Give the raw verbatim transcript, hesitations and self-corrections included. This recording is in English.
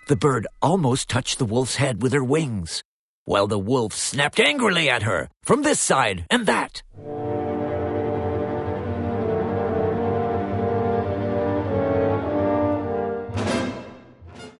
The bird almost touched the wolf's head with her wings, while the wolf snapped angrily at her from this side and that.